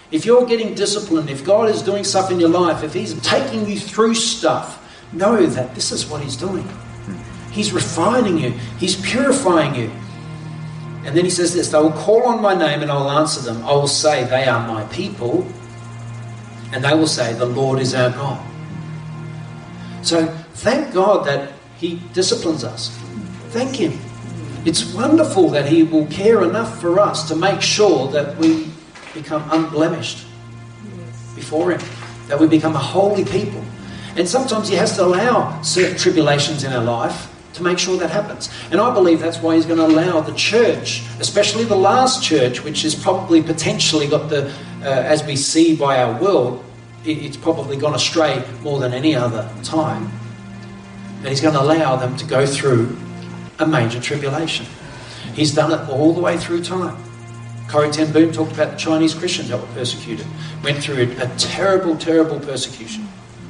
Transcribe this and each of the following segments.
If you're getting disciplined, if God is doing stuff in your life, if he's taking you through stuff, know that this is what he's doing. He's refining you. He's purifying you. And then he says this, they will call on my name and I will answer them. I will say they are my people. And they will say the Lord is our God. So thank God that he disciplines us. Thank him. It's wonderful that he will care enough for us to make sure that we become unblemished before him, that we become a holy people. And sometimes he has to allow certain tribulations in our life to make sure that happens. And I believe that's why he's going to allow the church, especially the last church, which is probably potentially got the, as we see by our world, it's probably gone astray more than any other time. That he's going to allow them to go through a major tribulation. He's done it all the way through time. Corrie ten Boom talked about the Chinese Christians that were persecuted. Went through a terrible, terrible persecution.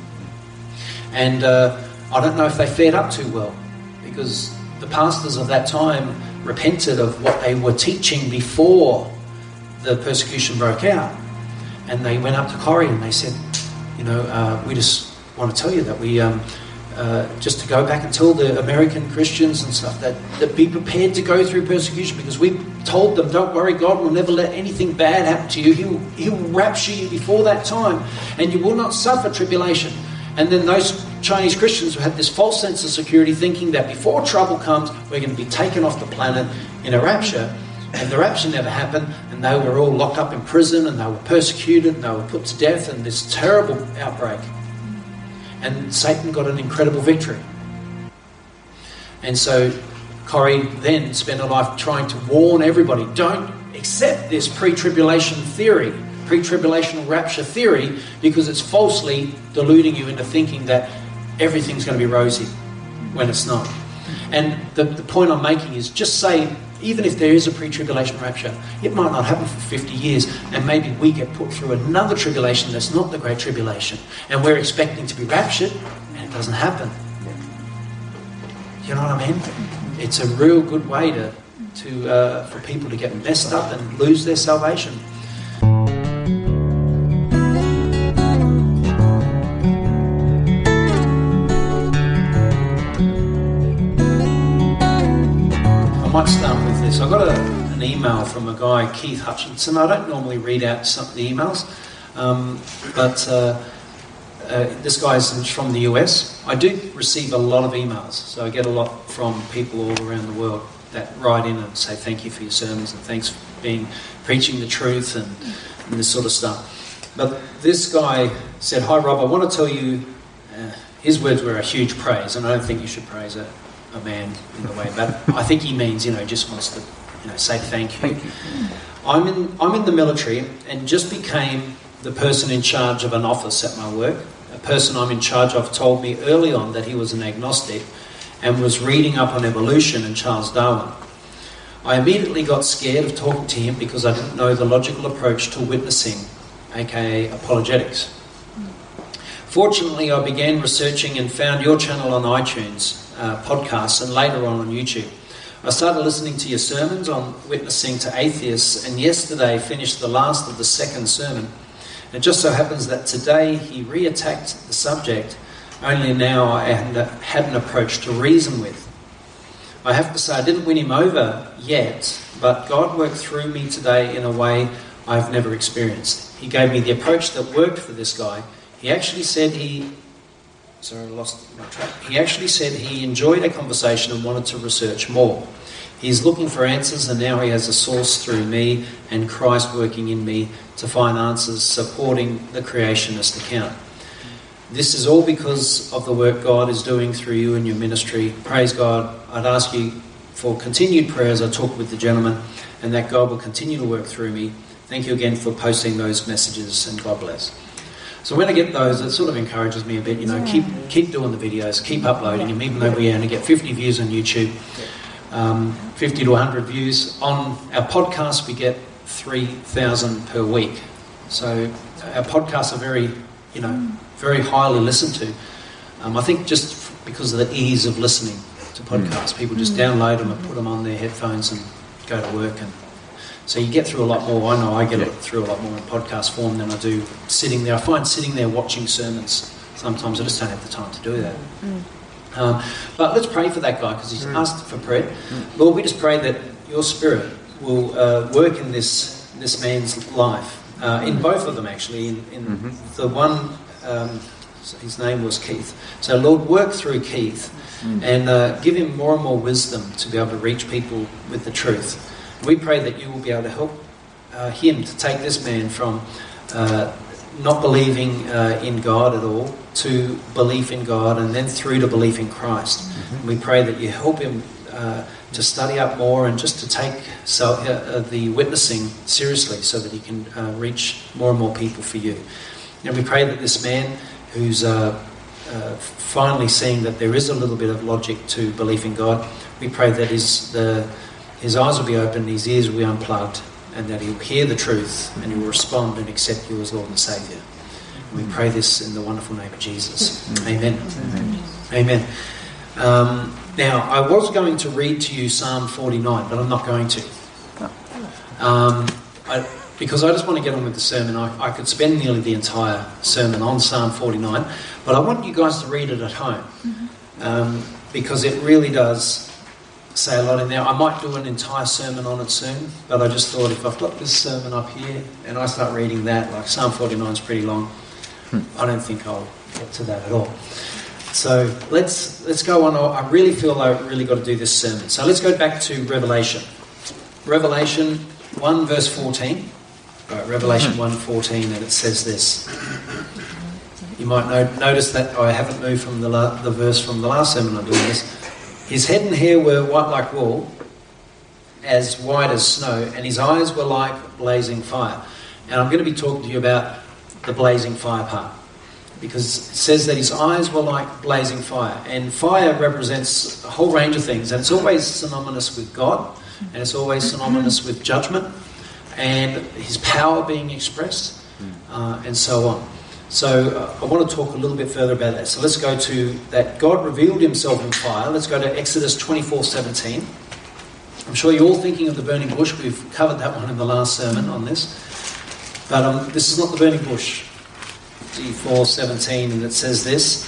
And I don't know if they fared up too well, because the pastors of that time repented of what they were teaching before the persecution broke out. And they went up to Corrie and they said, we just want to tell you that we, just to go back and tell the American Christians and stuff that be prepared to go through persecution, because we told them, don't worry, God will never let anything bad happen to you. He will rapture you before that time and you will not suffer tribulation. And then those Chinese Christians had this false sense of security, thinking that before trouble comes, we're going to be taken off the planet in a rapture. And the rapture never happened, and they were all locked up in prison, and they were persecuted, and they were put to death, and this terrible outbreak. And Satan got an incredible victory. And so Corrie then spent her life trying to warn everybody, don't accept this pre-tribulation theory, pre-tribulational rapture theory, because it's falsely deluding you into thinking that everything's going to be rosy when it's not. And the point I'm making is, just say, even if there is a pre-tribulation rapture, it might not happen for 50 years, and maybe we get put through another tribulation that's not the Great Tribulation, and we're expecting to be raptured, and it doesn't happen. You know what I mean? It's a real good way for people to get messed up and lose their salvation. I might start with this. I got an email from a guy, Keith Hutchinson. I don't normally read out some of the emails, but this guy is from the US. I do receive a lot of emails, so I get a lot from people all around the world that write in and say thank you for your sermons and thanks for preaching the truth and this sort of stuff. But this guy said, "Hi Rob, I want to tell you," his words were a huge praise, and I don't think you should praise a man in the way, but I think he means, just wants to, say thank you. Thank you. I'm in the military and just became the person in charge of an office at my work. A person I'm in charge of told me early on that he was an agnostic and was reading up on evolution and Charles Darwin. I immediately got scared of talking to him because I didn't know the logical approach to witnessing, aka apologetics. Fortunately, I began researching and found your channel on iTunes, podcasts, and later on YouTube. I started listening to your sermons on witnessing to atheists, and yesterday finished the last of the second sermon. It just so happens that today he re-attacked the subject, only now I had an approach to reason with. I have to say I didn't win him over yet, but God worked through me today in a way I've never experienced. He gave me the approach that worked for this guy. He actually said he enjoyed a conversation and wanted to research more. He's looking for answers, and now he has a source through me and Christ working in me to find answers supporting the creationist account. This is all because of the work God is doing through you and your ministry. Praise God. I'd ask you for continued prayers. I talked with the gentleman, and that God will continue to work through me. Thank you again for posting those messages, and God bless. So when I get those, it sort of encourages me a bit, keep doing the videos, keep uploading them, even though we only get 50 views on YouTube, 50 to 100 views. On our podcast, we get 3,000 per week. So our podcasts are very, very highly listened to. I think just because of the ease of listening to podcasts, people just download them and put them on their headphones and go to work. And So you get through a lot more. I know I get through a lot more in podcast form than I do sitting there. I find sitting there watching sermons, sometimes I just don't have the time to do that. But let's pray for that guy because he's asked for prayer. Lord, we just pray that your Spirit will work in this man's life, in both of them actually. In the one, his name was Keith. So Lord, work through Keith and give him more and more wisdom to be able to reach people with the truth. We pray that you will be able to help him to take this man from not believing in God at all to belief in God, and then through to belief in Christ. We pray that you help him to study up more and just to take the witnessing seriously so that he can reach more and more people for you. And we pray that this man who's finally seeing that there is a little bit of logic to belief in God, we pray that his eyes will be opened, his ears will be unplugged, and that he'll hear the truth and he will respond and accept you as Lord and Saviour. We pray this in the wonderful name of Jesus. Amen. Amen. Now, I was going to read to you Psalm 49, but I'm not going to. Because I just want to get on with the sermon. I could spend nearly the entire sermon on Psalm 49, but I want you guys to read it at home. Because it really does say a lot in there. I might do an entire sermon on it soon, but I just thought if I've got this sermon up here and I start reading that, like Psalm 49 is pretty long, I don't think I'll get to that at all. So let's go on. I really feel I really got to do this sermon. So let's go back to Revelation. Revelation 1 verse 14. Right, Revelation 1:14, and it says this. You might notice that I haven't moved from the verse from the last sermon I'm doing this. His head and hair were white like wool, as white as snow, and his eyes were like blazing fire. And I'm going to be talking to you about the blazing fire part, because it says that his eyes were like blazing fire. And fire represents a whole range of things, and it's always synonymous with God, and it's always synonymous with judgment, and his power being expressed, and so on. So I want to talk a little bit further about that. So let's go to that God revealed himself in fire. Let's go to Exodus 24:17. I'm sure you're all thinking of the burning bush. We've covered that one in the last sermon on this. But this is not the burning bush. 24:17, and it says this.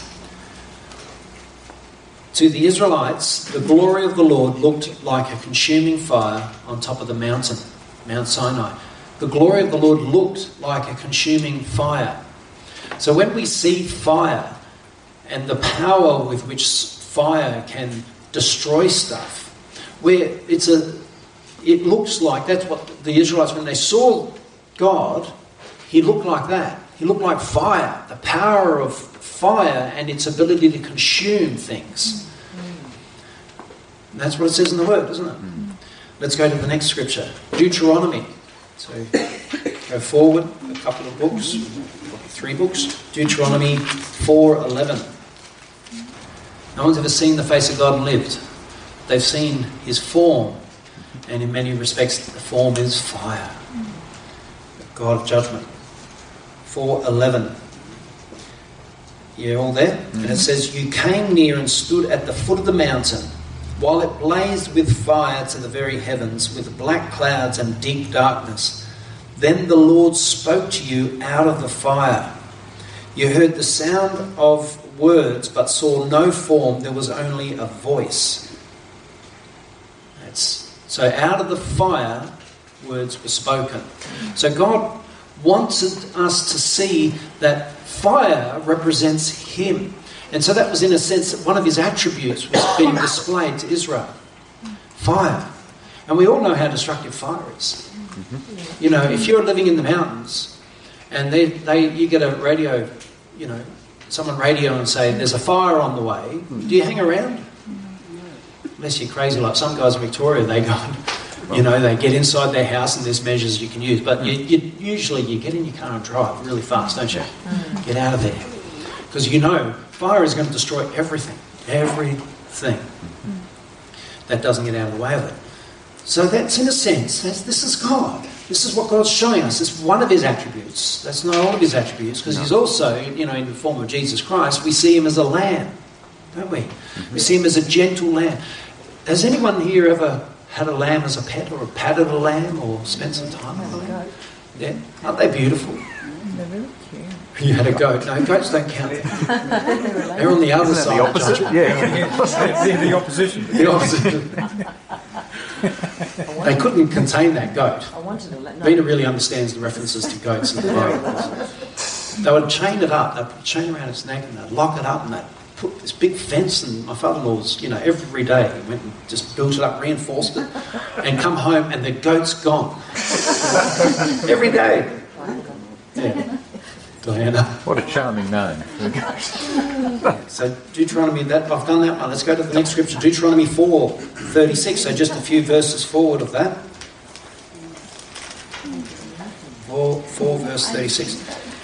To the Israelites, the glory of the Lord looked like a consuming fire on top of the mountain, Mount Sinai. The glory of the Lord looked like a consuming fire. So when we see fire and the power with which fire can destroy stuff, it looks like, that's what the Israelites, when they saw God, he looked like that. He looked like fire, the power of fire and its ability to consume things. And that's what it says in the Word, doesn't it? Let's go to the next scripture, Deuteronomy. So go forward a couple of books, probably 3 books. Deuteronomy 4:11. No one's ever seen the face of God and lived. They've seen his form, and in many respects the form is fire. The God of judgment. 4:11. You're all there? And it says, you came near and stood at the foot of the mountain, while it blazed with fire to the very heavens, with black clouds and deep darkness. Then the Lord spoke to you out of the fire. You heard the sound of words, but saw no form. There was only a voice. So out of the fire, words were spoken. So God wanted us to see that fire represents him. And so that was, in a sense, one of his attributes was being displayed to Israel. Fire. And we all know how destructive fire is. You know, if you're living in the mountains and you get a radio, someone radio and say, there's a fire on the way, do you hang around? Unless you're crazy like some guys in Victoria, they go, they get inside their house and there's measures you can use. But usually you get in your car and drive really fast, don't you? Get out of there. Because fire is going to destroy everything. Everything. That doesn't get out of the way of it. So that's, in a sense, this is God. This is what God's showing us. It's one of his attributes. That's not all of his attributes, because he's also, in the form of Jesus Christ, we see him as a lamb, don't we? We see him as a gentle lamb. Has anyone here ever had a lamb as a pet, or patted a lamb, or spent some time with a lamb? Yeah, aren't they beautiful? They're really cute. You had a goat. No, goats don't count. They're on the other side. The opposite? Of Yeah. The opposition. the opposite. They couldn't contain that goat. I wanted to let Bina really understands the references to goats in the Bible. They would chain it up. They'd put a chain around its neck and they'd lock it up and they'd put this big fence. And my father-in-law's, every day he went and just built it up, reinforced it, and come home and the goat's gone. Every day. Yeah. Diana. What a charming name. So Deuteronomy, I've done that one. Let's go to the next scripture, Deuteronomy 4:36. So just a few verses forward of that. 4 verse 36.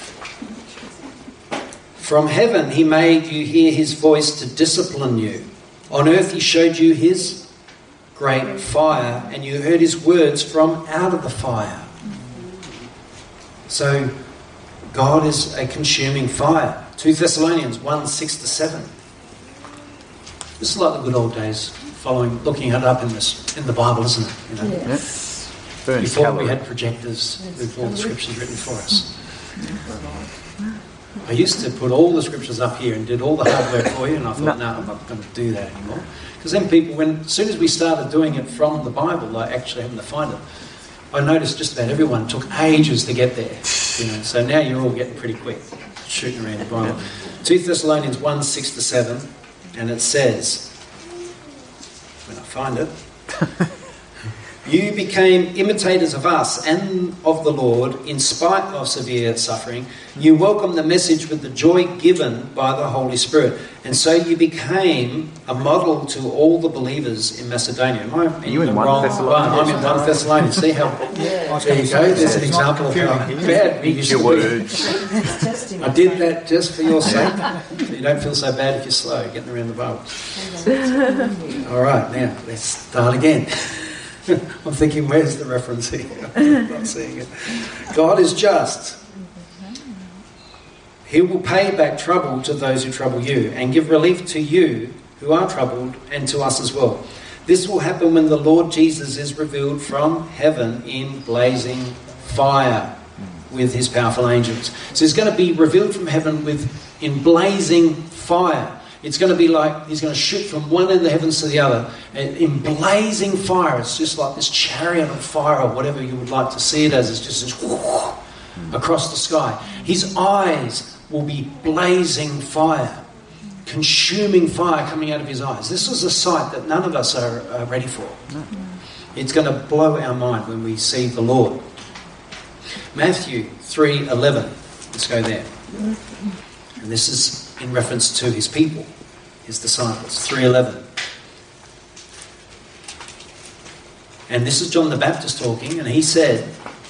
From heaven he made you hear his voice to discipline you. On earth he showed you his great fire, and you heard his words from out of the fire. So God is a consuming fire. 2 Thessalonians 1:6-7. This is like the good old days, looking it up in the Bible, isn't it? Yes. Burns Before we calorie. had projectors with all the scriptures written for us. I used to put all the scriptures up here and did all the hard work for you, and I thought, no, I'm not going to do that anymore. Because then people, as soon as we started doing it from the Bible, like actually having to find it, I noticed just about everyone took ages to get there. So now you're all getting pretty quick, shooting around the Bible. 2 Thessalonians 1:6-7, and it says, when I find it, you became imitators of us and of the Lord in spite of severe suffering. You welcomed the message with the joy given by the Holy Spirit. And so you became a model to all the believers in Macedonia. Am I you in the 1 wrong Thessalonians? one? I'm in 1 Thessalonians. See how... There you go. There's an example of how bad we used Your to be. words. It's testing. I did that just for your sake. So you don't feel so bad if you're slow getting around the Bible. All right, now let's start again. I'm thinking, where's the reference here? I'm not seeing it. God is just. He will pay back trouble to those who trouble you and give relief to you who are troubled and to us as well. This will happen when the Lord Jesus is revealed from heaven in blazing fire with his powerful angels. So he's going to be revealed from heaven in blazing fire. It's going to be like he's going to shoot from one end of the heavens to the other in blazing fire. It's just like this chariot of fire, or whatever you would like to see it as. It's just this whoosh across the sky. His eyes will be blazing fire, consuming fire coming out of his eyes. This is a sight that none of us are ready for. It's going to blow our mind when we see the Lord. Matthew 3:11. Let's go there. And this is in reference to his people, his disciples. 3:11. And this is John the Baptist talking, and he said,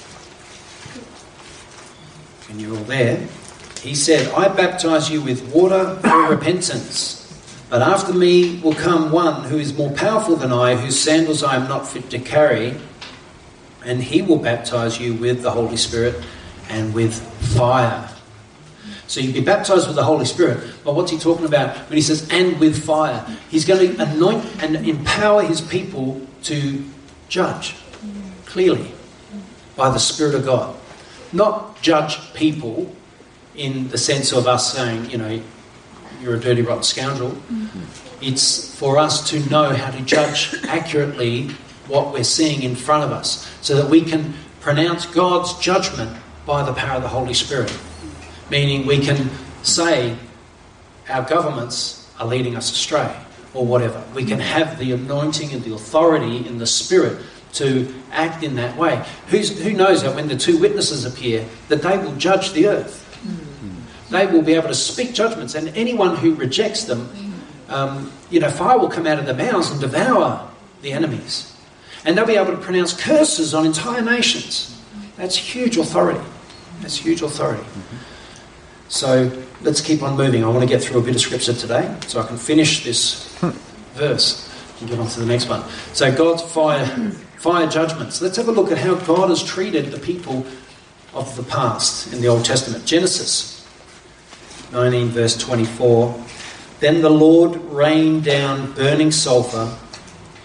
and you're all there, he said, I baptize you with water for repentance, but after me will come one who is more powerful than I, whose sandals I am not fit to carry, and he will baptize you with the Holy Spirit and with fire. So you'll be baptized with the Holy Spirit. But what's he talking about when he says, and with fire? He's going to anoint and empower his people to judge clearly by the Spirit of God. Not judge people in the sense of us saying, you're a dirty, rotten scoundrel. It's for us to know how to judge accurately what we're seeing in front of us so that we can pronounce God's judgment by the power of the Holy Spirit. Meaning we can say our governments are leading us astray or whatever. We can have the anointing and the authority in the Spirit to act in that way. Who knows that when the two witnesses appear, that they will judge the earth. They will be able to speak judgments, and anyone who rejects them, fire will come out of their mouths and devour the enemies. And they'll be able to pronounce curses on entire nations. That's huge authority. That's huge authority. So let's keep on moving. I want to get through a bit of scripture today so I can finish this verse and get on to the next one. So God's fire judgments. Let's have a look at how God has treated the people of the past in the Old Testament. Genesis 19 verse 24. Then the Lord rained down burning sulfur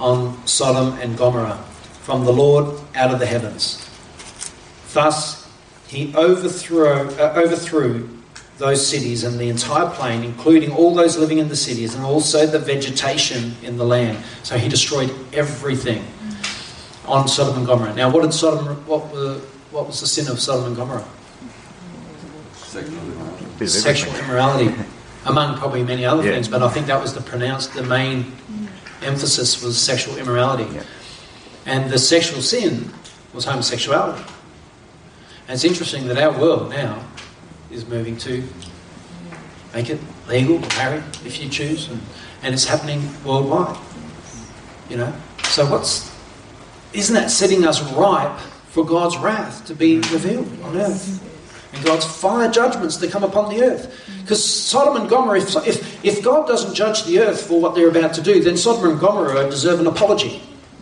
on Sodom and Gomorrah from the Lord out of the heavens. Thus he overthrew those cities and the entire plain, including all those living in the cities and also the vegetation in the land. So he destroyed everything on Sodom and Gomorrah. Now, what was the sin of Sodom and Gomorrah? Sexual immorality, among probably many other things, but I think that was the main emphasis was sexual immorality. Yeah. And the sexual sin was homosexuality. And it's interesting that our world now is moving to make it legal, marry if you choose, and it's happening worldwide. You know? So isn't that setting us ripe for God's wrath to be revealed on earth? And God's fire judgments to come upon the earth. Because Sodom and Gomorrah, if God doesn't judge the earth for what they're about to do, then Sodom and Gomorrah deserve an apology.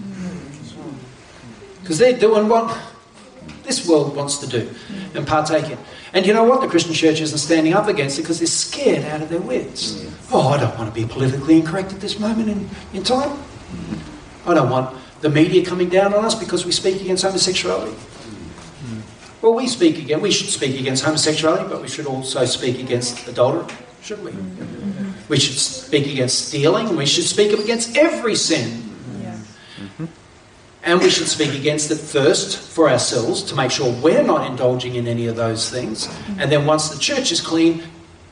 Because they're doing what this world wants to do and partake in. And you know what? The Christian church isn't standing up against it because they're scared out of their wits. Oh, I don't want to be politically incorrect at this moment in time. I don't want the media coming down on us because we speak against homosexuality. Well, we should speak against homosexuality, but we should also speak against adultery, shouldn't we? We should speak against stealing, and we should speak against every sin. And we should speak against it first for ourselves to make sure we're not indulging in any of those things. And then once the church is clean,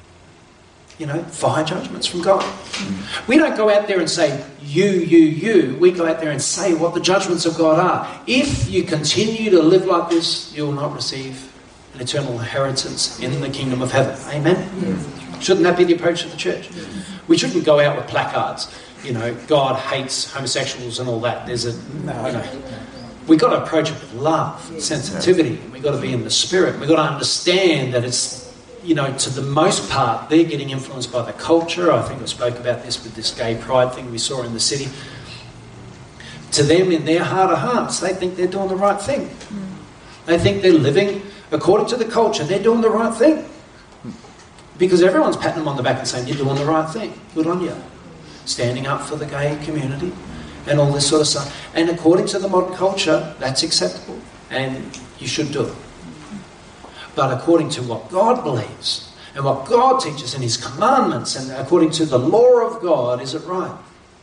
fire judgments from God. We don't go out there and say, you. We go out there and say what the judgments of God are. If you continue to live like this, you will not receive an eternal inheritance in the kingdom of heaven. Amen? Yes. Shouldn't that be the approach of the church? We shouldn't go out with placards. God hates homosexuals and all that. We've got to approach it with love, sensitivity. We've got to be in the spirit. We've got to understand that it's, to the most part, they're getting influenced by the culture. I think I spoke about this with this gay pride thing we saw in the city. To them, in their heart of hearts, they think they're doing the right thing. They think they're living according to the culture. They're doing the right thing. Because everyone's patting them on the back and saying, you're doing the right thing. Good on you. Standing up for the gay community and all this sort of stuff. And according to the modern culture, that's acceptable. And you should do it. But according to what God believes and what God teaches in his commandments and according to the law of God, is it right?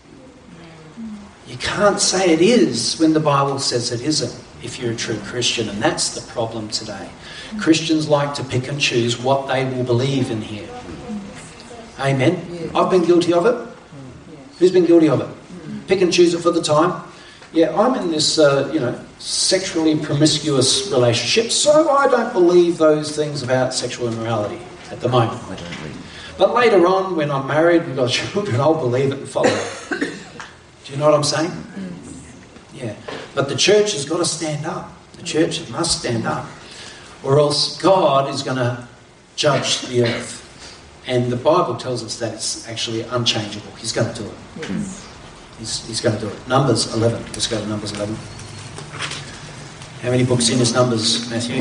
You can't say it is when the Bible says it isn't if you're a true Christian. And that's the problem today. Christians like to pick and choose what they will believe in here. Amen? I've been guilty of it. Who's been guilty of it? Pick and choose it for the time. Yeah, I'm in this, sexually promiscuous relationship, so I don't believe those things about sexual immorality at the moment. I don't really. But later on, when I'm married and got children, I'll believe it and follow it. Do you know what I'm saying? Yeah. But the church has got to stand up. The church must stand up. Or else God is going to judge the earth. And the Bible tells us that it's actually unchangeable. He's going to do it. Yes. He's going to do it. Numbers 11. Let's go to Numbers 11. How many books in is Numbers, Matthew?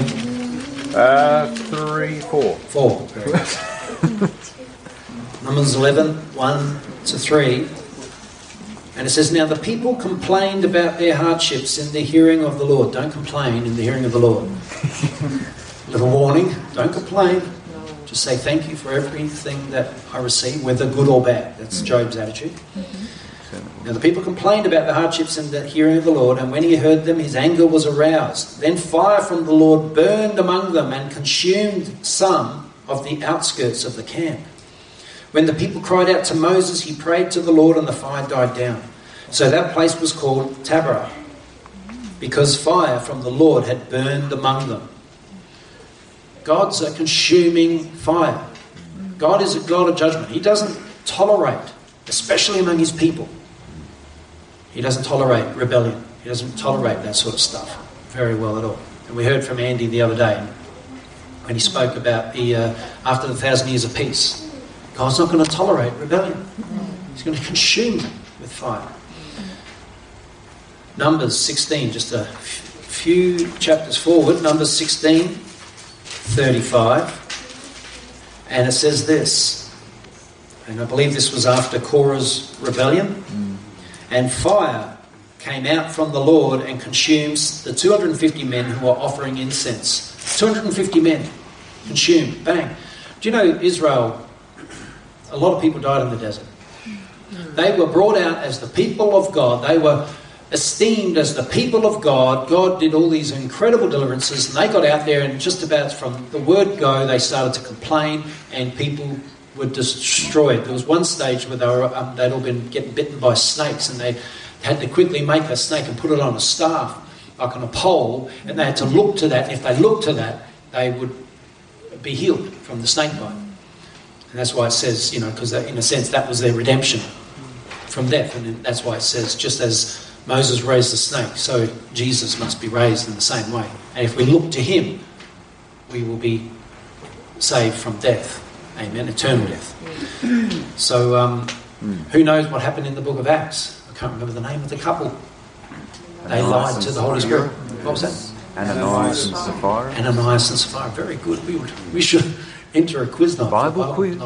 3, 4. 4. Very good. Numbers 11, 1 to 3. And it says, now the people complained about their hardships in the hearing of the Lord. Don't complain in the hearing of the Lord. Little warning, don't complain. Just say thank you for everything that I receive, whether good or bad. That's Job's attitude. Now the people complained about the hardships in the hearing of the Lord, and when he heard them, his anger was aroused. Then fire from the Lord burned among them and consumed some of the outskirts of the camp. When the people cried out to Moses, he prayed to the Lord, and the fire died down. So that place was called Taberah, because fire from the Lord had burned among them. God's a consuming fire. God is a God of judgment. He doesn't tolerate, especially among his people. He doesn't tolerate rebellion. He doesn't tolerate that sort of stuff very well at all. And we heard from Andy the other day when he spoke about the after the 1,000 years of peace. God's not going to tolerate rebellion. He's going to consume them with fire. Numbers 16, just a few chapters forward. Numbers 16, 35. And it says this. And I believe this was after Korah's rebellion. And fire came out from the Lord and consumes the 250 men who are offering incense. 250 men consumed. Bang. Do you know Israel, a lot of people died in the desert. They were brought out as the people of God. They were esteemed as the people of God. God did all these incredible deliverances, and they got out there, and just about from the word go, they started to complain, and people were destroyed. There was one stage where they'd all been getting bitten by snakes, and they had to quickly make a snake and put it on a staff, like on a pole, and they had to look to that. And if they looked to that, they would be healed from the snake bite. And that's why it says, because in a sense that was their redemption from death. And that's why it says, just as Moses raised the snake, so Jesus must be raised in the same way. And if we look to him, we will be saved from death. Amen. Eternal death. So who knows what happened in the book of Acts? I can't remember the name of the couple. They lied to the Holy Spirit. What was that? Ananias and Sapphira. Ananias and Sapphira. Very good. We should enter a quiz night. Bible quiz.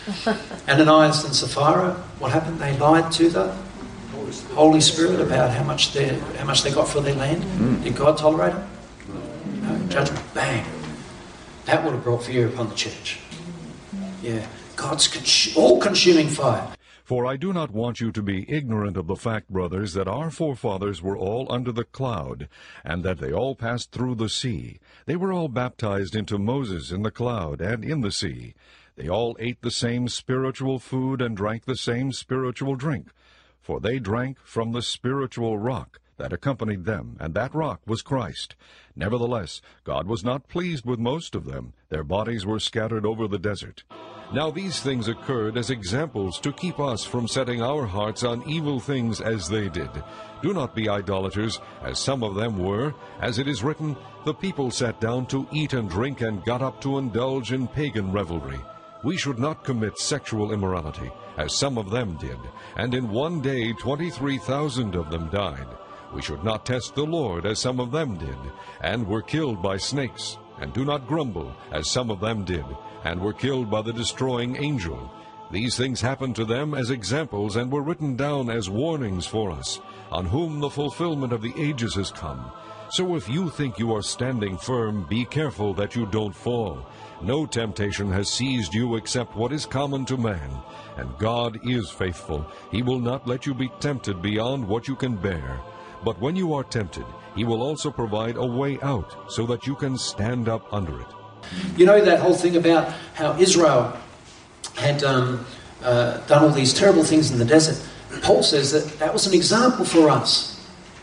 Ananias and Sapphira. What happened? They lied to the Holy Spirit about how much they got for their land. Did God tolerate them? No. Judgment. Bang. That would have brought fear upon the church. Yeah. God's all-consuming fire. For I do not want you to be ignorant of the fact, brothers, that our forefathers were all under the cloud, and that they all passed through the sea. They were all baptized into Moses in the cloud and in the sea. They all ate the same spiritual food and drank the same spiritual drink. For they drank from the spiritual rock that accompanied them, and that rock was Christ. Nevertheless, God was not pleased with most of them. Their bodies were scattered over the desert. Now these things occurred as examples to keep us from setting our hearts on evil things as they did. Do not be idolaters, as some of them were. As it is written, the people sat down to eat and drink and got up to indulge in pagan revelry. We should not commit sexual immorality, as some of them did, and in one day 23,000 of them died. We should not test the Lord, as some of them did, and were killed by snakes. And do not grumble, as some of them did, and were killed by the destroying angel. These things happened to them as examples, and were written down as warnings for us, on whom the fulfillment of the ages has come. So if you think you are standing firm, be careful that you don't fall. No temptation has seized you except what is common to man. And God is faithful. He will not let you be tempted beyond what you can bear. But when you are tempted, he will also provide a way out, so that you can stand up under it. You know that whole thing about how Israel had done all these terrible things in the desert? Paul says that was an example for us,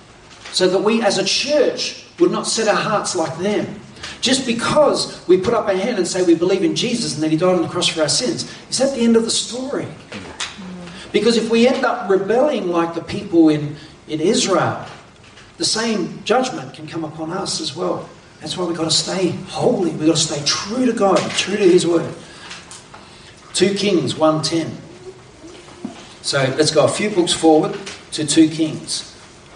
so that we as a church would not set our hearts like them. Just because we put up our hand and say we believe in Jesus and that he died on the cross for our sins, is that the end of the story? Because if we end up rebelling like the people in Israel, the same judgment can come upon us as well. That's why we've got to stay holy. We've got to stay true to God, true to his word. 2 Kings 1:10. So let's go a few books forward to 2 Kings.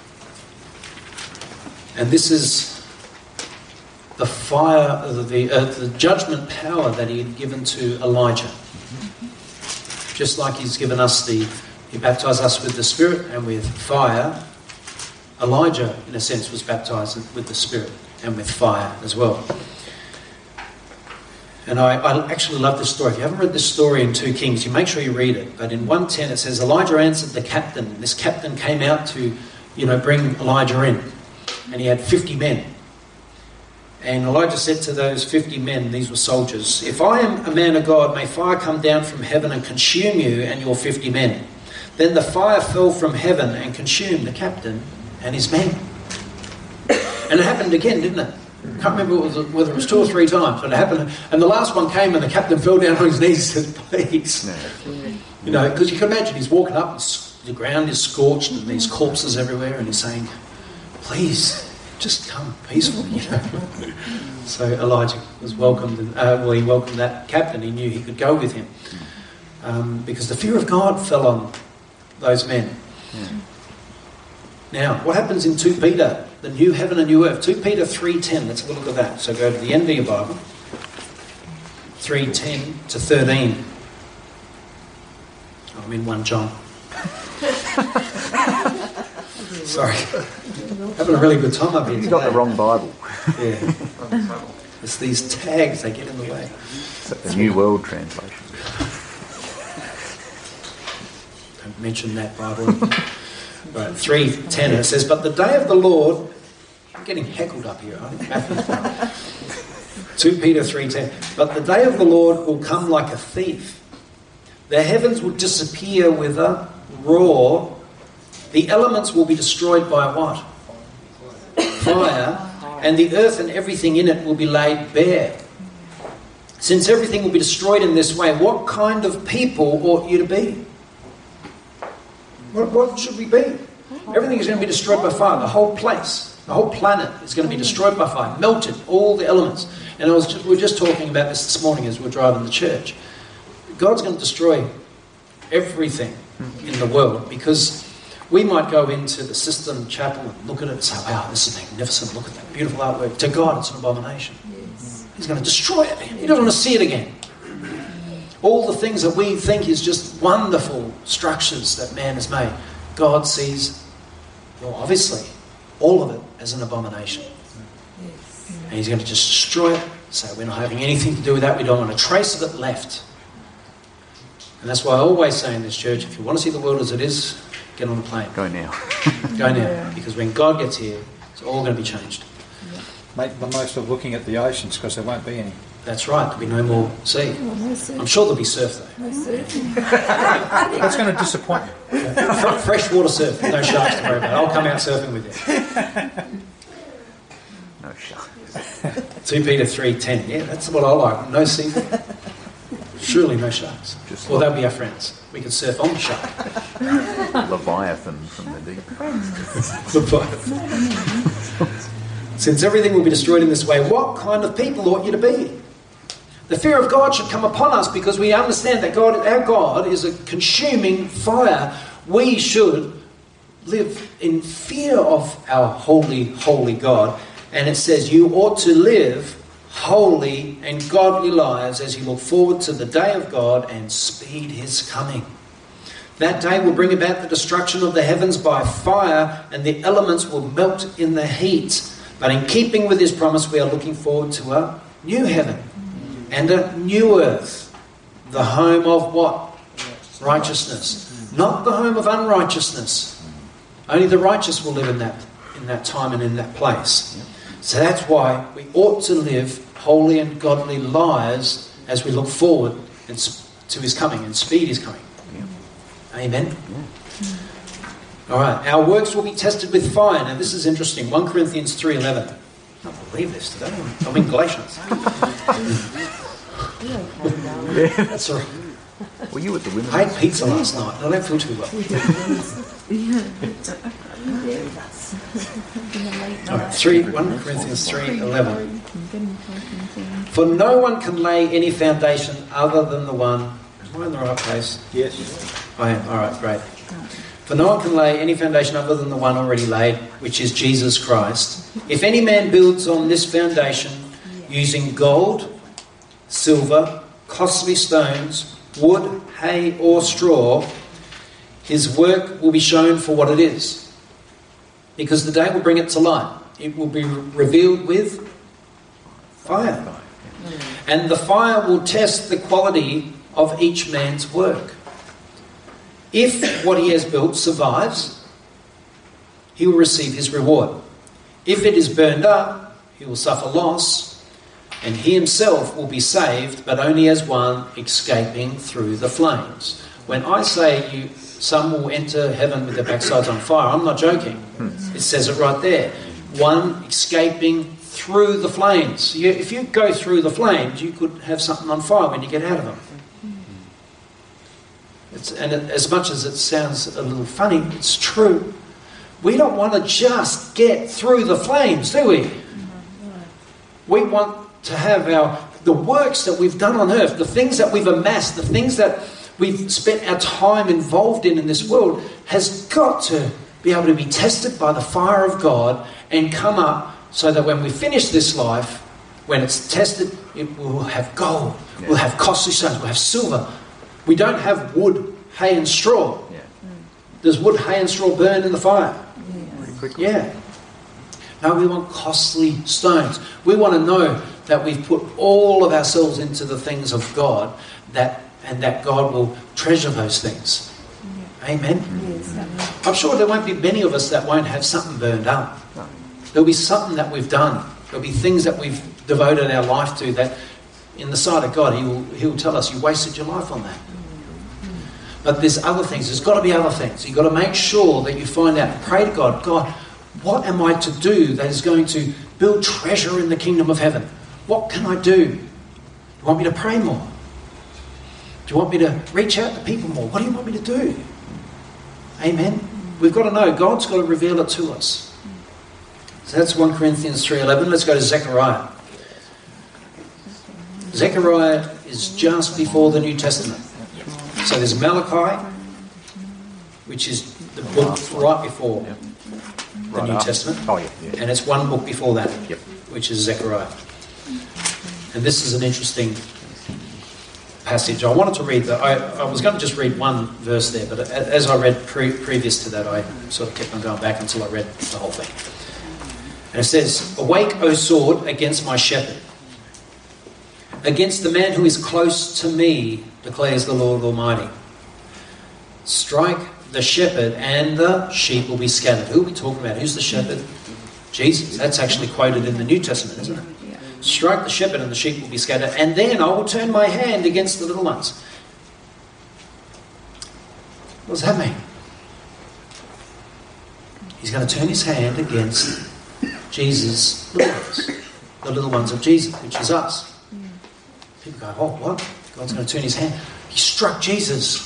And this is the fire, the judgment power that he had given to Elijah. Just like he's given us he baptized us with the Spirit and with fire. Elijah, in a sense, was baptized with the Spirit and with fire as well. And I actually love this story. If you haven't read this story in 2 Kings, you make sure you read it. But in 1:10 it says, Elijah answered the captain. This captain came out to, bring Elijah in. And he had 50 men. And Elijah said to those 50 men, these were soldiers, if I am a man of God, may fire come down from heaven and consume you and your 50 men. Then the fire fell from heaven and consumed the captain and his men. And it happened again, didn't it? I can't remember whether it was 2 or 3 times, but it happened. And the last one came and the captain fell down on his knees and said, please. Because you can imagine he's walking up, the ground is scorched and there's corpses everywhere, and he's saying, please, just come peacefully, So Elijah was welcomed, he welcomed that captain. He knew he could go with him. Because the fear of God fell on those men. Yeah. Now, what happens in 2 Peter, the new heaven and new earth? 2 Peter 3:10, let's have a look at that. So go to the end of your Bible. 3:10 to 13. I'm in 1 John. Sorry. Having a really good time up here You today. got the wrong Bible. Yeah. It's these tags, they get in the way. The New World Translation. Don't mention that Bible. Right, 3:10 it says, "But the day of the Lord," I'm getting heckled up here, aren't I? Matthew 2 Peter 3:10, "But the day of the Lord will come like a thief. The heavens will disappear with a roar. The elements will be destroyed by what? Fire. And the earth and everything in it will be laid bare. Since everything will be destroyed in this way, what kind of people ought you to be?" What should we be? Everything is going to be destroyed by fire. The whole place, the whole planet is going to be destroyed by fire, melted, all the elements. And we were just talking about this morning as we were driving to church. God's going to destroy everything in the world, because we might go into the System Chapel and look at it and say, "Wow, this is magnificent. Look at that beautiful artwork." To God, it's an abomination. He's going to destroy it. He doesn't want to see it again. All the things that we think is just wonderful structures that man has made, God sees, well, obviously, all of it as an abomination. And he's going to just destroy it. So we're not having anything to do with that. We don't want a trace of it left. And that's why I always say in this church, if you want to see the world as it is, get on a plane. Go now. Go now. Because when God gets here, it's all going to be changed. Make the most of looking at the oceans, because there won't be any. That's right. There'll be no more sea. I'm sure there'll be surf though. That's going to disappoint you. Freshwater surf. No sharks to worry about. I'll come out surfing with you. No shark. 2 Peter 3:10. Yeah, that's what I like. No seafood. Surely no sharks. Well, they'll be our friends. We can surf on the shark. Leviathan from the deep. Since everything will be destroyed in this way, what kind of people ought you to be? The fear of God should come upon us, because we understand that our God is a consuming fire. We should live in fear of our holy, holy God. And it says you ought to live holy and godly lives as you look forward to the day of God and speed his coming. That day will bring about the destruction of the heavens by fire, and the elements will melt in the heat. But in keeping with his promise, we are looking forward to a new heaven and a new earth. The home of what? Righteousness. Not the home of unrighteousness. Only the righteous will live in that time and in that place. So that's why we ought to live holy and godly lives as we look forward to his coming and speed his coming. Amen. All right, our works will be tested with fire. Now this is interesting. 1 Corinthians 3:11. I can't believe this today. I'm in Galatians. That's all right. Were you at the women's? I ate pizza last night. I don't feel too well. All right, 1 Corinthians 3:11. For no one can lay any foundation other than the one. Am I in the right place? Yes. I am. All right, great. For no one can lay any foundation other than the one already laid, which is Jesus Christ. If any man builds on this foundation using gold, silver, costly stones, wood, hay, or straw, his work will be shown for what it is, because the day will bring it to light. It will be revealed with fire. And the fire will test the quality of each man's work. If what he has built survives, he will receive his reward. If it is burned up, he will suffer loss, and he himself will be saved, but only as one escaping through the flames. When I say some will enter heaven with their backsides on fire, I'm not joking. It says it right there. One escaping through the flames. If you go through the flames, you could have something on fire when you get out of them. As much as it sounds a little funny, it's true. We don't want to just get through the flames, do we? We want to have the works that we've done on earth, the things that we've amassed, the things that we've spent our time involved in this world, has got to be able to be tested by the fire of God and come up, so that when we finish this life, when it's tested, it will have gold, we'll have costly stones, we'll have silver. We don't have wood, hay and straw. Does wood, hay and straw burn in the fire? quickly. Yeah. No, we want costly stones. We want to know that we've put all of ourselves into the things of God, and that God will treasure those things. Amen. Yes, amen. I'm sure there won't be many of us that won't have something burned up. There'll be something that we've done. There'll be things that we've devoted our life to that in the sight of God, He will tell us, you wasted your life on that. But there's other things. There's got to be other things. You've got to make sure that you find out. Pray to God, God, what am I to do that is going to build treasure in the kingdom of heaven? What can I do? Do you want me to pray more? Do you want me to reach out to people more? What do you want me to do? Amen. We've got to know. God's got to reveal it to us. So that's 1 Corinthians 3:11. Let's go to Zechariah. Zechariah is just before the New Testament. So there's Malachi, which is the book right before the New Testament. Oh, yeah. And it's one book before that, Yep. which is Zechariah. And this is an interesting passage. I wanted to read that. I was going to just read one verse there, but as I read previous to that, I sort of kept on going back until I read the whole thing. And it says, "Awake, O sword, against my shepherd, against the man who is close to me, declares the Lord Almighty. Strike the shepherd and the sheep will be scattered." Who are we talking about? Who's the shepherd? Jesus. That's actually quoted in the New Testament, isn't it? "Strike the shepherd and the sheep will be scattered, and then I will turn my hand against the little ones." What does that mean? He's going to turn his hand against Jesus' little ones. The little ones of Jesus, which is us. People go, "Oh, what? God's going to turn his hand." He struck Jesus.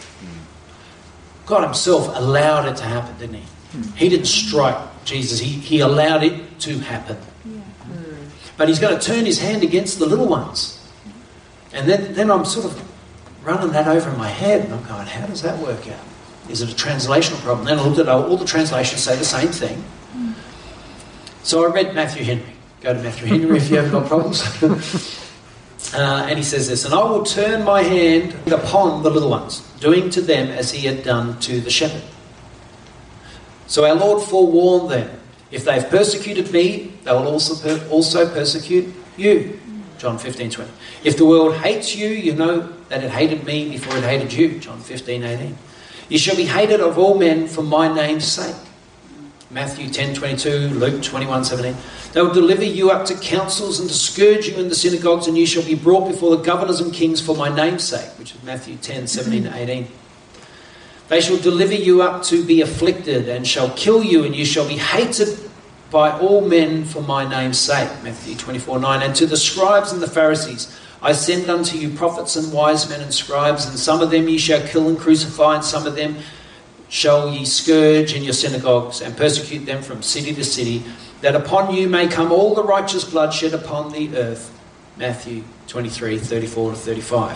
God himself allowed it to happen, didn't he? He didn't strike Jesus. He allowed it to happen. But he's going to turn his hand against the little ones. And then I'm sort of running that over in my head, and I'm going, how does that work out? Is it a translational problem? Then I looked at all the translations say the same thing. So I read Matthew Henry. Go to Matthew Henry if you haven't got problems. And he says this, "And I will turn my hand upon the little ones, doing to them as he had done to the shepherd." So our Lord forewarned them, "If they have persecuted me, they will also persecute you." John 15:20. "If the world hates you, you know that it hated me before it hated you." John 15:18. "You shall be hated of all men for my name's sake." Matthew 10:22, Luke 21:17. "They will deliver you up to councils and to scourge you in the synagogues, and you shall be brought before the governors and kings for my name's sake," which is Matthew 10:17-18. "They shall deliver you up to be afflicted, and shall kill you, and you shall be hated by all men for my name's sake," Matthew 24:9. "And to the scribes and the Pharisees, I send unto you prophets and wise men and scribes, and some of them ye shall kill and crucify, and some of them shall ye scourge in your synagogues, and persecute them from city to city, that upon you may come all the righteous blood shed upon the earth." Matthew 23:34-35.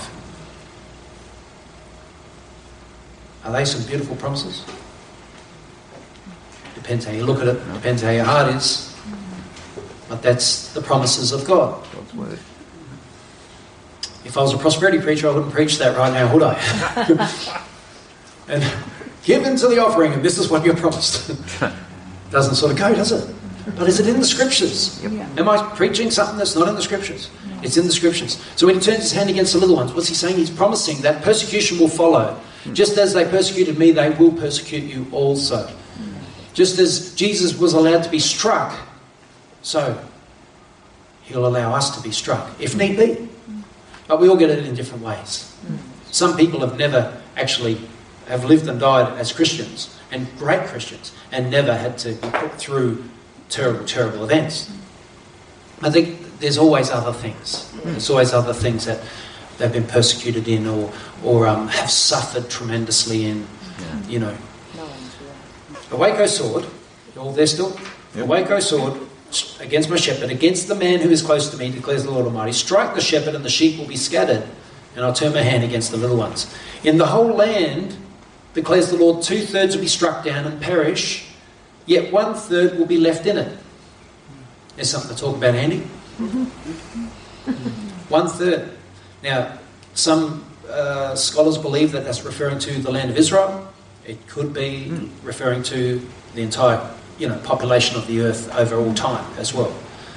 Are they some beautiful promises? Depends how you look at it, depends how your heart is. But that's the promises of God. God's word. If I was a prosperity preacher, I wouldn't preach that right now, would I? And give into the offering, and this is what you're promised. Doesn't sort of go, does it? But is it in the scriptures? Yep. Am I preaching something that's not in the scriptures? No. It's in the scriptures. So when he turns his hand against the little ones, what's he saying? He's promising that persecution will follow. Just as they persecuted me, they will persecute you also. Just as Jesus was allowed to be struck, so he'll allow us to be struck, if need be. But we all get it in different ways. Some people have never actually have lived and died as Christians, and great Christians, and never had to be put through terrible, terrible events. I think there's always other things. There's always other things that they've been persecuted in or have suffered tremendously in, you know. "Awake, O sword," you all there still? Yep. "Awake, O sword, against my shepherd, against the man who is close to me, declares the Lord Almighty. Strike the shepherd and the sheep will be scattered, and I'll turn my hand against the little ones. In the whole land, declares the Lord, 2/3 will be struck down and perish, yet 1/3 will be left in it." There's something to talk about, Andy. 1/3. Now, some scholars believe that that's referring to the land of Israel. It could be referring to the entire population of the earth over all time as well.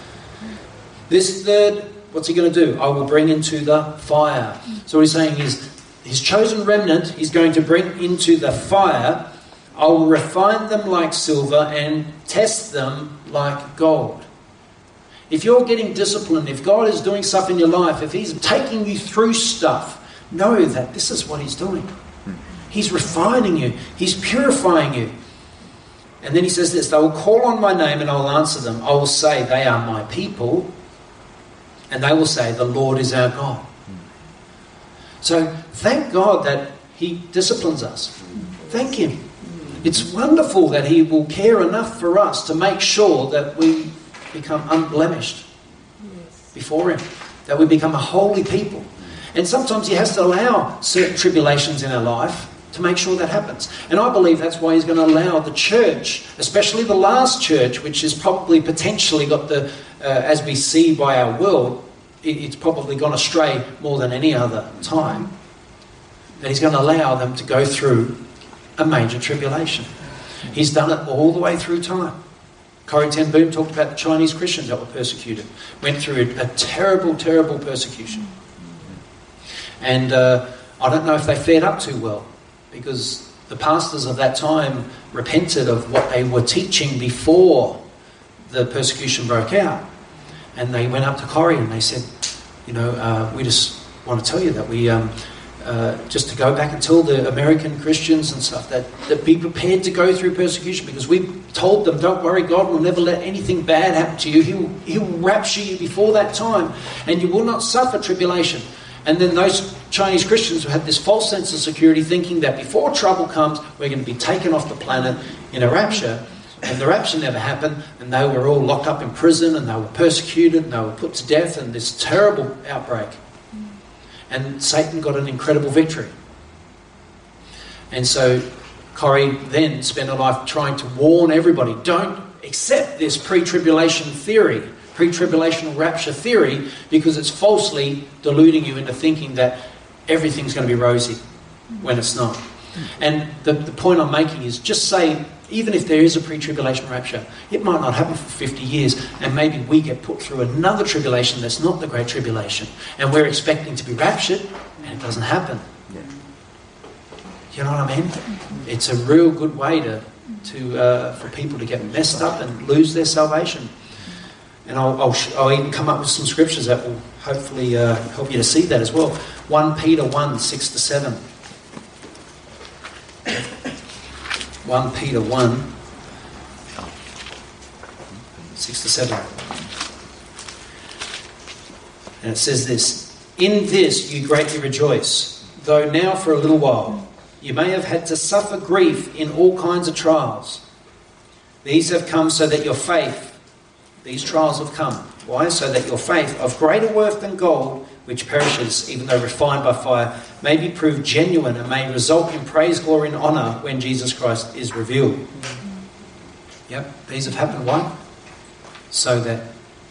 This third, what's he going to do? I will bring into the fire. So what he's saying is, his chosen remnant he's going to bring into the fire. I will refine them like silver and test them like gold. If you're getting disciplined, if God is doing stuff in your life, if he's taking you through stuff, know that this is what he's doing. He's refining you. He's purifying you. And then he says this, they will call on my name and I will answer them. I will say, they are my people. And they will say, the Lord is our God. So thank God that he disciplines us. Thank him. It's wonderful that he will care enough for us to make sure that we become unblemished before him, that we become a holy people. And sometimes he has to allow certain tribulations in our life to make sure that happens. And I believe that's why he's going to allow the church, especially the last church, which is probably potentially got the, as we see by our world, it's probably gone astray more than any other time, that he's going to allow them to go through a major tribulation. He's done it all the way through time. Corrie ten Boom talked about the Chinese Christians that were persecuted, went through a terrible, terrible persecution. And I don't know if they fared up too well, because the pastors of that time repented of what they were teaching before the persecution broke out. And they went up to Corrie and they said, we just want to tell you that we, just to go back and tell the American Christians and stuff that be prepared to go through persecution, because we told them, don't worry, God will never let anything bad happen to you. He will rapture you before that time and you will not suffer tribulation. And then those Chinese Christians who had this false sense of security, thinking that before trouble comes, we're going to be taken off the planet in a rapture. And the rapture never happened, and they were all locked up in prison, and they were persecuted, and they were put to death, and this terrible outbreak. And Satan got an incredible victory. And so Corrie then spent her life trying to warn everybody, don't accept this pre-tribulation theory, pre-tribulational rapture theory, because it's falsely deluding you into thinking that everything's going to be rosy when it's not. And the point I'm making is, just say, even if there is a pre-tribulation rapture, it might not happen for 50 years, and maybe we get put through another tribulation that's not the Great Tribulation, and we're expecting to be raptured, and it doesn't happen. Yeah. You know what I mean? It's a real good way for people to get messed up and lose their salvation. And I'll even come up with some scriptures that will hopefully help you to see that as well. 1 Peter 1, 6-7. 1 Peter 1, 6-7. And it says this, in this you greatly rejoice, though now for a little while you may have had to suffer grief in all kinds of trials. These have come so that your faith, these trials have come. Why? So that your faith, of greater worth than gold, which perishes, even though refined by fire, may be proved genuine and may result in praise, glory and honour when Jesus Christ is revealed. Yep, these have happened. Why? So that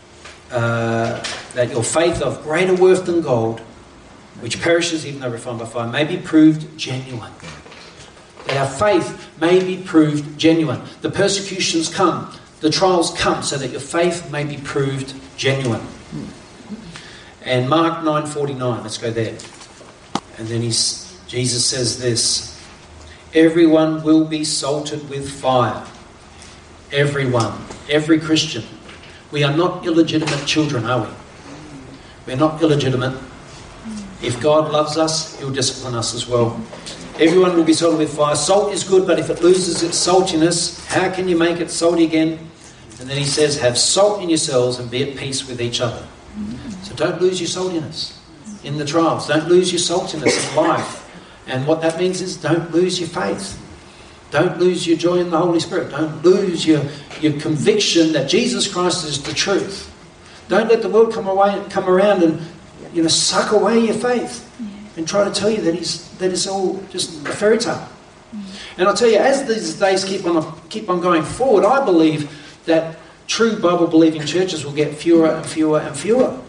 that your faith, of greater worth than gold, which perishes even though refined by fire, may be proved genuine. That our faith may be proved genuine. The persecutions come, the trials come, so that your faith may be proved genuine. And Mark 9:49, let's go there. And then Jesus says this, everyone will be salted with fire. Everyone, every Christian. We are not illegitimate children, are we? We're not illegitimate. If God loves us, he'll discipline us as well. Everyone will be salted with fire. Salt is good, but if it loses its saltiness, how can you make it salty again? And then he says, have salt in yourselves and be at peace with each other. So don't lose your saltiness in the trials. Don't lose your saltiness in life. And what that means is, don't lose your faith. Don't lose your joy in the Holy Spirit. Don't lose your conviction that Jesus Christ is the truth. Don't let the world come around and suck away your faith and try to tell you that it's all just a fairy tale. And I'll tell you, as these days keep on going forward, I believe that true Bible-believing churches will get fewer and fewer and fewer.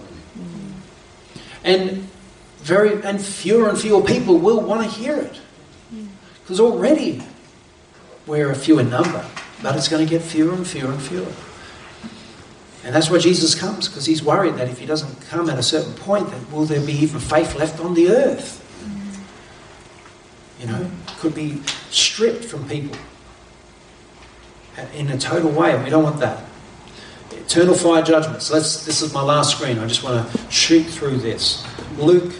And fewer and fewer people will want to hear it. Because already we're a few in number. But it's going to get fewer and fewer and fewer. And that's why Jesus comes, because he's worried that if he doesn't come at a certain point, then will there be even faith left on the earth? You know, could be stripped from people in a total way, and we don't want that. Eternal fire judgment. So this is my last screen. I just want to shoot through this. Luke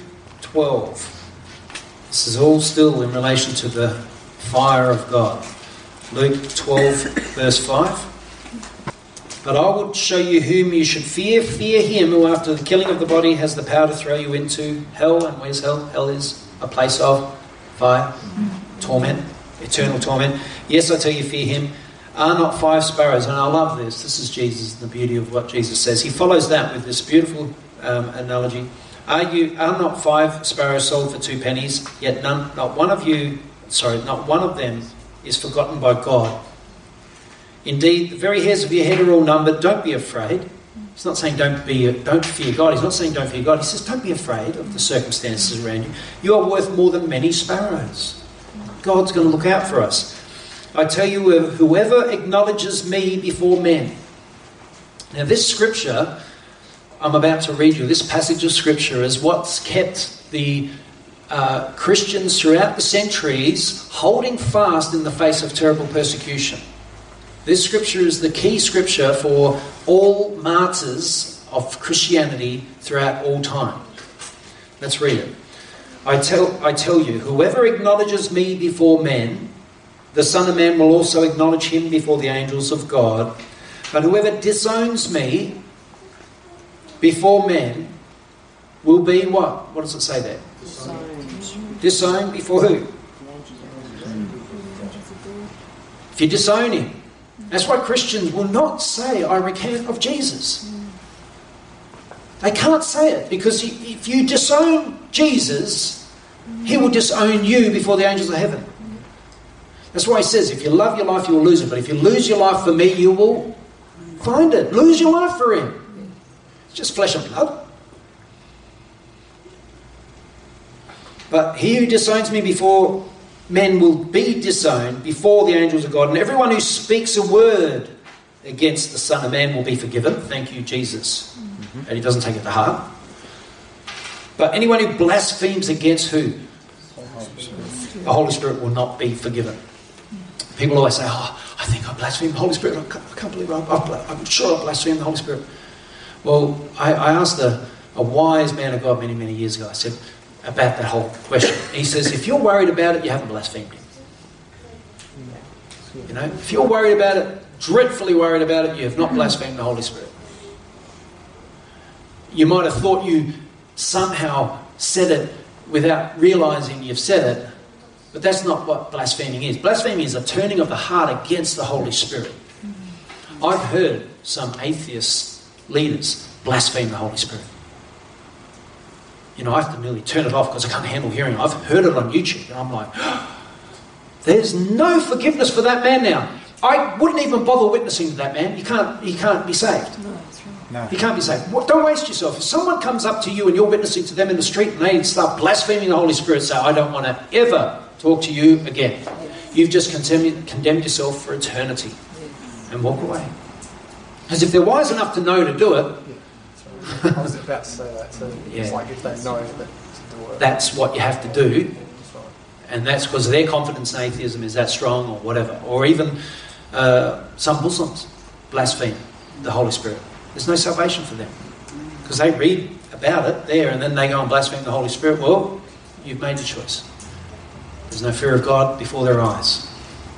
12. This is all still in relation to the fire of God. Luke 12, verse 5. But I will show you whom you should fear. Fear him who after the killing of the body has the power to throw you into hell. And where's hell? Hell is a place of fire, torment, eternal torment. Yes, I tell you, fear him. Are not 5 sparrows, and I love this. This is Jesus, the beauty of what Jesus says. He follows that with this beautiful analogy. Are not 5 sparrows sold for 2 pennies? Yet not one of them is forgotten by God. Indeed, the very hairs of your head are all numbered. Don't be afraid. He's not saying don't fear God. He's not saying don't fear God. He says don't be afraid of the circumstances around you. You are worth more than many sparrows. God's going to look out for us. I tell you, whoever acknowledges me before men. Now this scripture I'm about to read you, this passage of scripture, is what's kept the Christians throughout the centuries holding fast in the face of terrible persecution. This scripture is the key scripture for all martyrs of Christianity throughout all time. Let's read it. I tell you, whoever acknowledges me before men, the Son of Man will also acknowledge him before the angels of God. But whoever disowns me before men will be what? What does it say there? Disowned before who? If you disown him. That's why Christians will not say, I recant of Jesus. They can't say it, because if you disown Jesus, he will disown you before the angels of heaven. That's why he says, if you love your life, you will lose it. But if you lose your life for me, you will find it. Lose your life for him. It's just flesh and blood. But he who disowns me before men will be disowned before the angels of God. And everyone who speaks a word against the Son of Man will be forgiven. Thank you, Jesus. And he doesn't take it to heart. But anyone who blasphemes against who? The Holy Spirit will not be forgiven. People always say, I think I blasphemed the Holy Spirit. I can't believe I'm sure I blasphemed the Holy Spirit. Well, I asked a wise man of God many, many years ago, I said, about that whole question. He says, if you're worried about it, you haven't blasphemed him. You know, if you're worried about it, dreadfully worried about it, you have not blasphemed the Holy Spirit. You might have thought you somehow said it without realising you've said it, but that's not what blaspheming is. Blaspheming is a turning of the heart against the Holy Spirit. I've heard some atheist leaders blaspheme the Holy Spirit. You know, I have to nearly turn it off because I can't handle hearing it. I've heard it on YouTube and I'm like, there's no forgiveness for that man now. I wouldn't even bother witnessing to that man. He can't be saved. No, that's right. No. He can't be saved. Don't waste yourself. If someone comes up to you and you're witnessing to them in the street and they start blaspheming the Holy Spirit, say, I don't want to ever talk to you again. You've just condemned yourself for eternity. And walk away. Because if they're wise enough to know to do it, I was about to say that too. Yeah. It's like if they know that to do it. that's what you have to do. That's right. And that's because their confidence in atheism is that strong or whatever. Or even some Muslims blaspheme the Holy Spirit. There's no salvation for them. Because they read about it there and then they go and blaspheme the Holy Spirit. Well, you've made a choice. There's no fear of God before their eyes.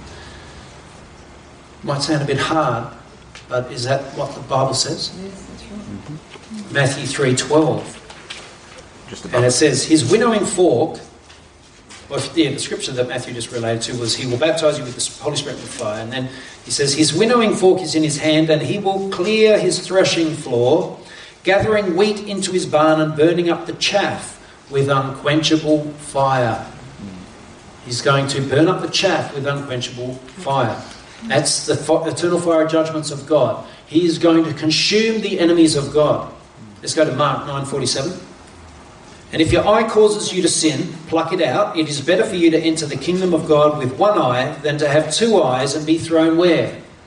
Might sound a bit hard, but is that what the Bible says? Yes, that's right. Matthew 3:12. Just And above. it says, his winnowing fork, the scripture that Matthew just related to was, he will baptize you with the Holy Spirit and with fire. And then he says, his winnowing fork is in his hand, and he will clear his threshing floor, gathering wheat into his barn and burning up the chaff with unquenchable fire. He's going to burn up the chaff with unquenchable fire. That's the eternal fire judgments of God. He is going to consume the enemies of God. Let's go to Mark 9:47. And if your eye causes you to sin, pluck it out. It is better for you to enter the kingdom of God with one eye than to have two eyes and be thrown where?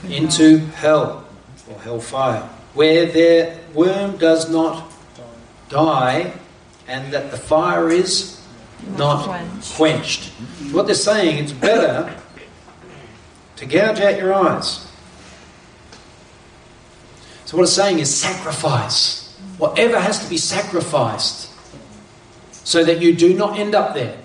into hell, or hellfire, where their worm does not die, and that the fire is not quenched. What they're saying, it's better to gouge out your eyes. So what it's saying is sacrifice. Whatever has to be sacrificed so that you do not end up there.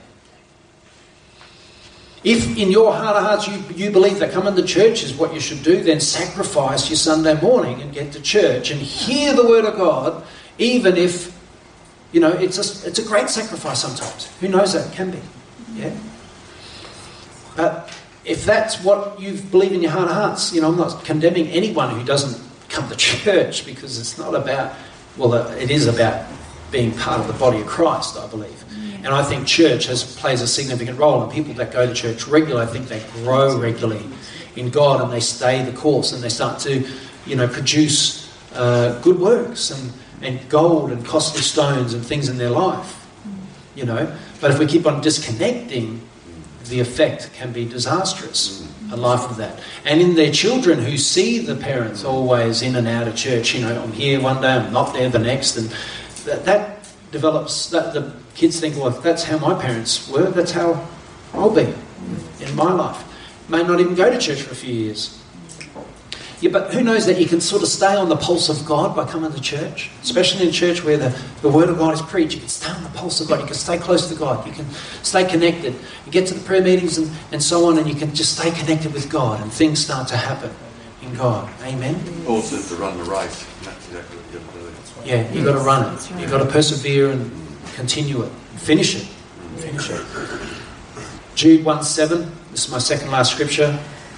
If in your heart of hearts you believe that coming to church is what you should do, then sacrifice your Sunday morning and get to church and hear the Word of God, even if, it's a great sacrifice sometimes. Who knows that? It can be. Yeah? But if that's what you believe in your heart of hearts, I'm not condemning anyone who doesn't come to church, because it's not about, it is about being part of the body of Christ, I believe. And I think church plays a significant role. And people that go to church regularly, I think they grow regularly in God, and they stay the course, and they start to, produce good works and gold and costly stones and things in their life. But if we keep on disconnecting, the effect can be disastrous. A life of that. And in their children who see the parents always in and out of church, I'm here one day, I'm not there the next, and that develops, that the kids think, well, if that's how my parents were, that's how I'll be in my life. May not even go to church for a few years. Yeah, but who knows that you can sort of stay on the pulse of God by coming to church, especially in church where the Word of God is preached. You can stay on the pulse of God. You can stay close to God. You can stay connected. You get to the prayer meetings and so on, and you can just stay connected with God, and things start to happen in God. Amen? Paul says to run the race. That's exactly what you've got to do. Yeah, you've got to run it. You've got to persevere and continue it. Finish it. Finish it. Jude 1:7. This is my second last scripture.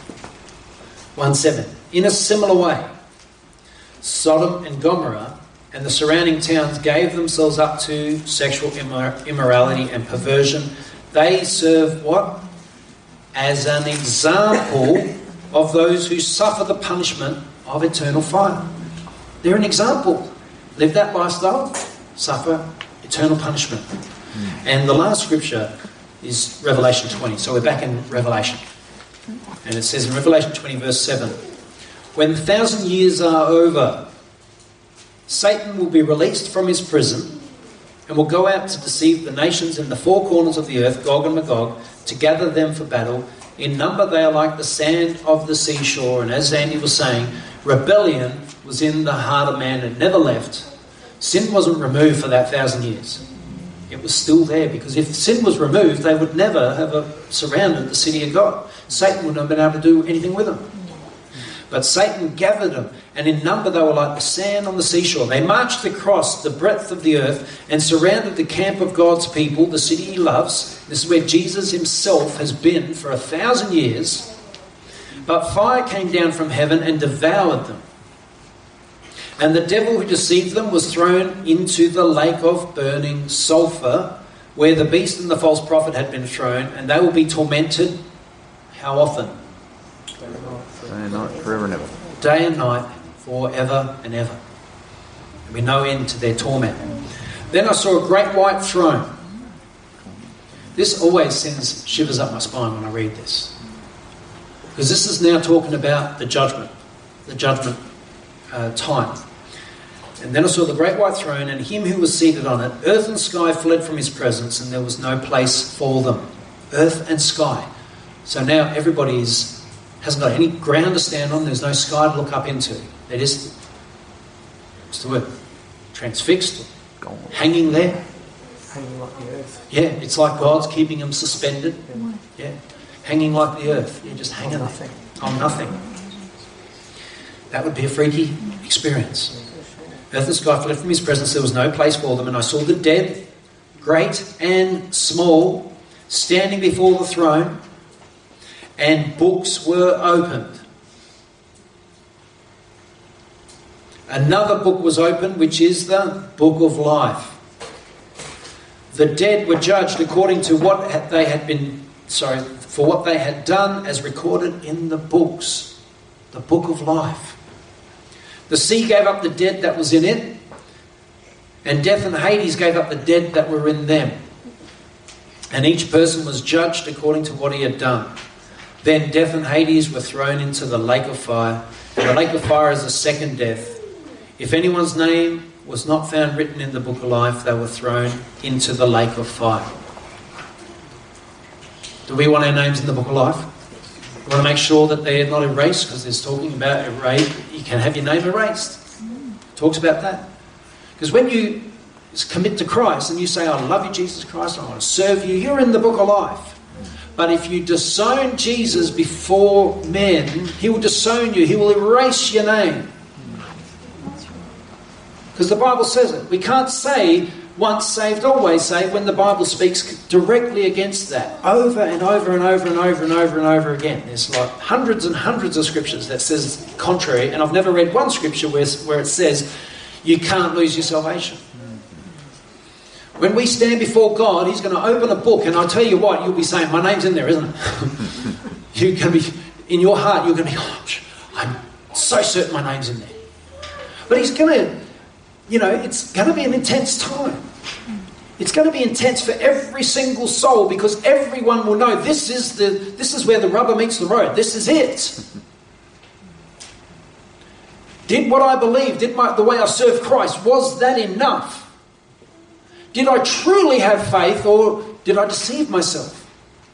1:7. In a similar way, Sodom and Gomorrah and the surrounding towns gave themselves up to sexual immorality and perversion. They serve what? As an example of those who suffer the punishment of eternal fire. They're an example. Live that lifestyle, suffer eternal punishment. And the last scripture is Revelation 20. So we're back in Revelation. And it says in Revelation 20 verse 7, when 1,000 years are over, Satan will be released from his prison and will go out to deceive the nations in the four corners of the earth, Gog and Magog, to gather them for battle. In number they are like the sand of the seashore. And as Andy was saying, rebellion was in the heart of man and never left. Sin wasn't removed for that 1,000 years. It was still there, because if sin was removed, they would never have surrounded the city of God. Satan wouldn't have been able to do anything with them. But Satan gathered them, and in number they were like the sand on the seashore. They marched across the breadth of the earth and surrounded the camp of God's people, the city he loves. This is where Jesus himself has been for 1,000 years. But fire came down from heaven and devoured them. And the devil who deceived them was thrown into the lake of burning sulphur, where the beast and the false prophet had been thrown, and they will be tormented. How often? Day and night, forever and ever. Day and night, forever and ever. There'll be no end to their torment. Then I saw a great white throne. This always sends shivers up my spine when I read this, because this is now talking about the judgment time. And then I saw the great white throne and him who was seated on it. Earth and sky fled from his presence, and there was no place for them. Earth and sky. So now everybody hasn't got any ground to stand on. There's no sky to look up into. They're just, what's the word? Transfixed, Gone. hanging there. Hanging like the earth. Yeah, it's like God's keeping them suspended. Yeah, hanging like the earth. You're just hanging there on nothing. That would be a freaky experience. Earth and sky fled from his presence. There was no place for them. And I saw the dead, great and small, standing before the throne, and books were opened. Another book was opened, which is the book of life. The dead were judged according to what they had for what they had done, as recorded in the books. The book of life. The sea gave up the dead that was in it, and death and Hades gave up the dead that were in them. And each person was judged according to what he had done. Then death and Hades were thrown into the lake of fire. And the lake of fire is the second death. If anyone's name was not found written in the book of life, they were thrown into the lake of fire. Do we want our names in the book of life? We want to make sure that they're not erased, because it's talking about you can have your name erased. It talks about that. Because when you commit to Christ and you say, I love you, Jesus Christ, I want to serve you, you're in the book of life. But if you disown Jesus before men, he will disown you. He will erase your name. Because the Bible says it. We can't say once saved, always saved, when the Bible speaks directly against that. Over and over and over and over and over and over again. There's like hundreds and hundreds of scriptures that says contrary. And I've never read one scripture where it says you can't lose your salvation. When we stand before God, he's going to open a book, and I tell you what, you'll be saying, my name's in there, isn't it? You're going to be, in your heart, you're going to be, oh, I'm so certain my name's in there. But he's going to, it's going to be an intense time. It's going to be intense for every single soul, because everyone will know this is where the rubber meets the road. This is it. Did what I believe, the way I serve Christ, was that enough? Did I truly have faith, or did I deceive myself?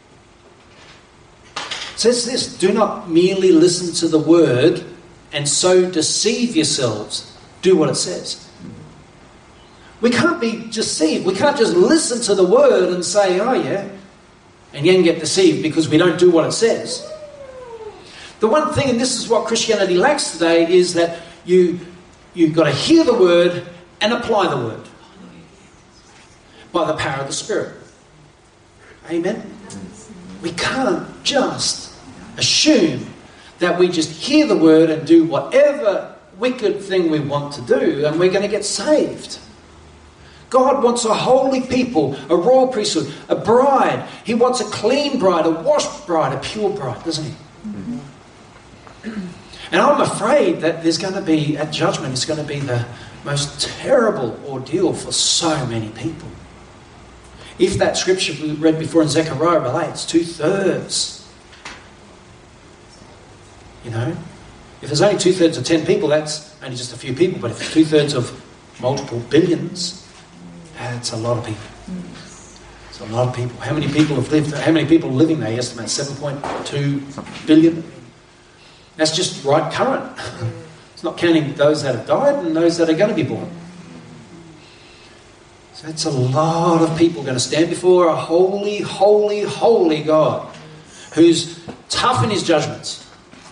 It says this, do not merely listen to the word and so deceive yourselves. Do what it says. We can't be deceived. We can't just listen to the word and say, oh yeah, and then get deceived because we don't do what it says. The one thing, and this is what Christianity lacks today, is that you've got to hear the word and apply the word. By the power of the Spirit. Amen? We can't just assume that we just hear the word and do whatever wicked thing we want to do and we're going to get saved. God wants a holy people, a royal priesthood, a bride. He wants a clean bride, a washed bride, a pure bride, doesn't he? And I'm afraid that there's going to be, at judgment, it's going to be the most terrible ordeal for so many people. If that scripture we read before in Zechariah relates, 2/3. If there's only 2/3 of 10 people, that's only just a few people. But if it's 2/3 of multiple billions, that's a lot of people. It's a lot of people. How many people have lived? How many people are living there? You estimate 7.2 billion. That's just right current. It's not counting those that have died and those that are going to be born. That's a lot of people going to stand before a holy, holy, holy God who's tough in his judgments.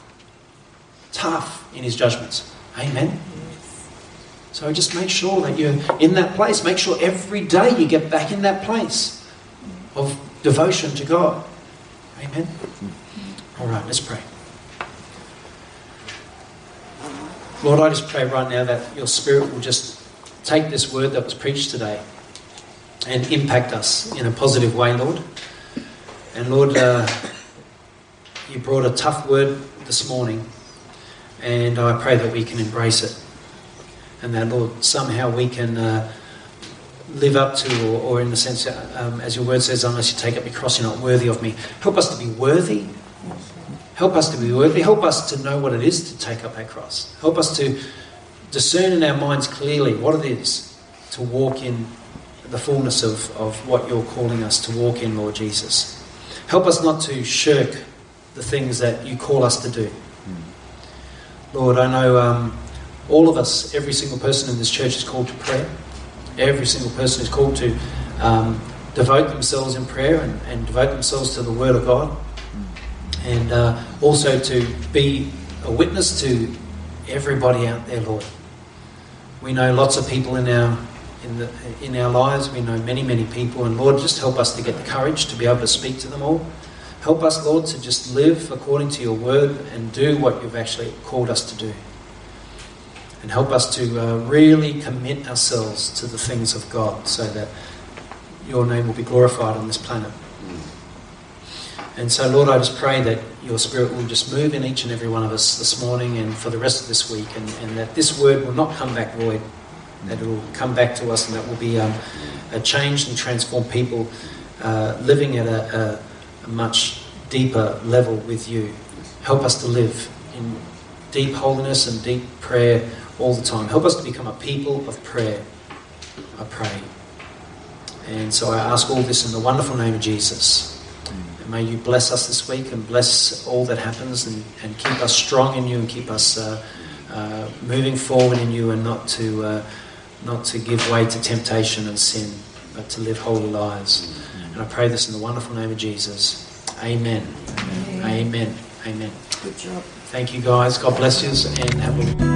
Tough in his judgments. Amen? So just make sure that you're in that place. Make sure every day you get back in that place of devotion to God. Amen? All right, let's pray. Lord, I just pray right now that your Spirit will just take this word that was preached today and impact us in a positive way, Lord. And Lord, you brought a tough word this morning, and I pray that we can embrace it. And that, Lord, somehow we can live up to, or in the sense, as your word says, unless you take up your cross, you're not worthy of me. Help us to be worthy. Help us to be worthy. Help us to know what it is to take up our cross. Help us to discern in our minds clearly what it is to walk in the fullness of what you're calling us to walk in, Lord Jesus. Help us not to shirk the things that you call us to do. Lord, I know all of us, every single person in this church is called to prayer. Every single person is called to devote themselves in prayer and devote themselves to the Word of God. And also to be a witness to everybody out there, Lord. We know lots of people in our lives. We know many people, and Lord, just help us to get the courage to be able to speak to them all. Help us, Lord, to just live according to your word and do what you've actually called us to do. And help us to really commit ourselves to the things of God so that your name will be glorified on this planet. And so, Lord, I just pray that your Spirit will just move in each and every one of us this morning and for the rest of this week, and that this word will not come back void, that it will come back to us, and that will be a changed and transformed people living at a much deeper level with you. Help us to live in deep holiness and deep prayer all the time. Help us to become a people of prayer, I pray. And so I ask all this in the wonderful name of Jesus. And may you bless us this week and bless all that happens and keep us strong in you and keep us moving forward in you, and not to give way to temptation and sin, but to live holy lives. And I pray this in the wonderful name of Jesus. Amen. Amen. Amen. Good job. Thank you guys. God bless you and have a